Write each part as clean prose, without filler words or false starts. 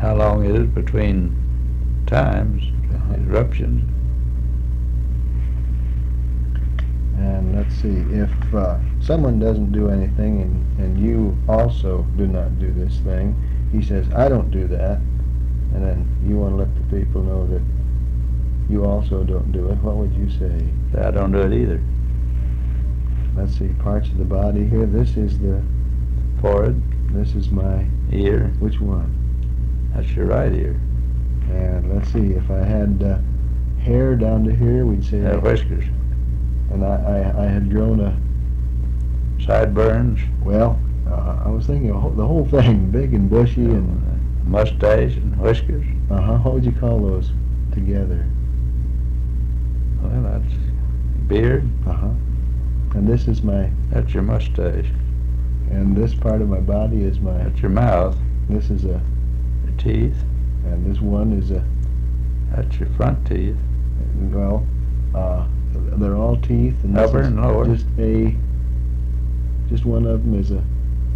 how long it is between times, eruptions. And let's see, if someone doesn't do anything and you also do not do this thing, he says, I don't do that, and then you want to let the people know that you also don't do it, what would you say? I don't do it either. Let's see, parts of the body here. This is the Forehead, this is my ear, which one? that's your right ear. And let's see, if I had hair down to here, we'd say, Whiskers, and I had grown a, sideburns, well, I was thinking the whole thing, big and bushy and, mustache and whiskers. what would you call those together? Well, that's beard, And this is my, that's your mustache. and this part of my body is my, That's your mouth, this is a, your teeth, and this one is a, that's your front teeth. well, they're all teeth, and this Upper is and lower. just one of them is a,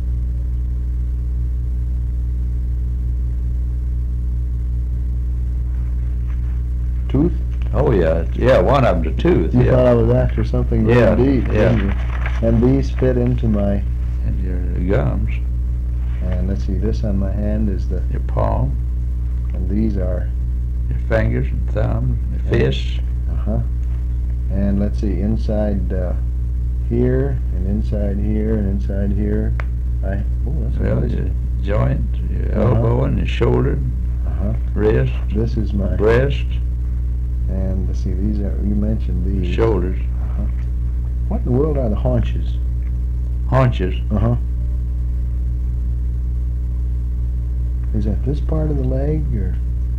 tooth? Oh yeah, one of them's a tooth, You thought yeah. I was after something really Yeah, deep, yeah. didn't you? And these fit into my, And your gums, and let's see, this on my hand is the, your palm, and these are, your fingers and thumbs, your fists. and let's see, inside here, and inside here, and inside here, that's Well, nice. your joint, your Uh-huh. elbow and your shoulder, wrist, This is my, breast, and let's see, these are, you mentioned these. shoulders, What in the world are the haunches? haunches. Is that this part of the leg, or?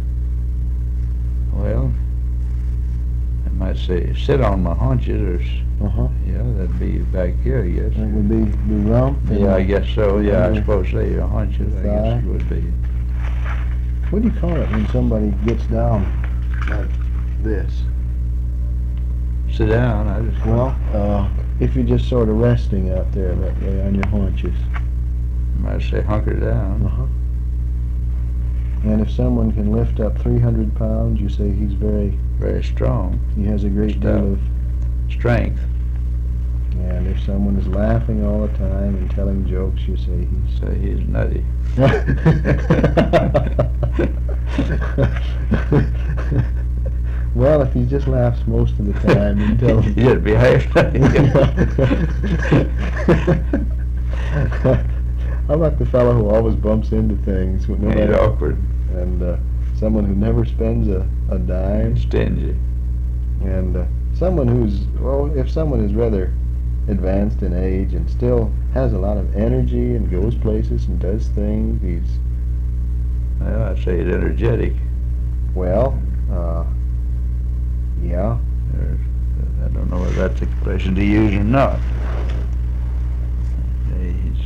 Well, I might say sit on my haunches, or yeah, that'd be back here, I guess. That would be the rump? and Yeah, I guess so. Yeah, I under suppose so. Your haunches, the I guess thigh. it would be. What do you call it when somebody gets down like this? Sit down. I just Well, if you're just sort of resting out there that way on your haunches. might say hunker down. And if someone can lift up 300 pounds, you say he's Very strong. he has a great deal of, Strength. and if someone is laughing all the time and telling jokes, you say he's So he's nutty. Well, if he just laughs most of the time and tells He'd be half nutty. How about the fellow who always bumps into things? No He's matter- awkward. And someone who never spends a dime, Stingy. and someone who's, well, if someone is rather advanced in age and still has a lot of energy and goes places and does things, he's, Well, I'd say he's energetic. well, yeah. I don't know whether that's the expression to use or not. He's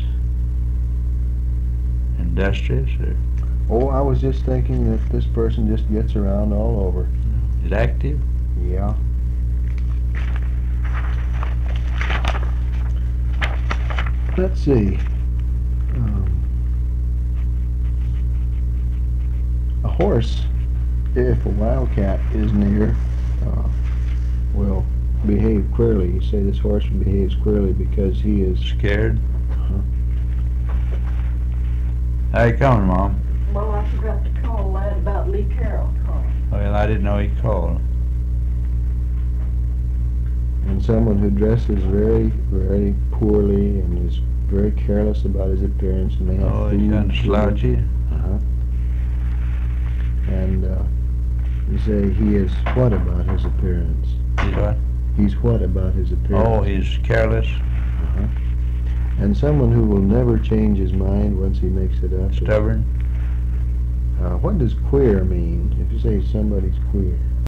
industrious, or Oh, I was just thinking that this person just gets around all over. he's active. Yeah. Let's see. A horse, if a wildcat is near, will behave queerly. You say this horse behaves queerly because he is Scared. How you coming, Mom? Well, I forgot to call lad about Lee Carroll calling. Well, I didn't know he called. and someone who dresses very, very poorly and is very careless about his appearance and may have Oh, he's food kind of slouchy. And you say he is what about his appearance? He's what? He's what about his appearance? Oh, he's careless, And someone who will never change his mind once he makes it up. stubborn. What does queer mean? If you say somebody's queer.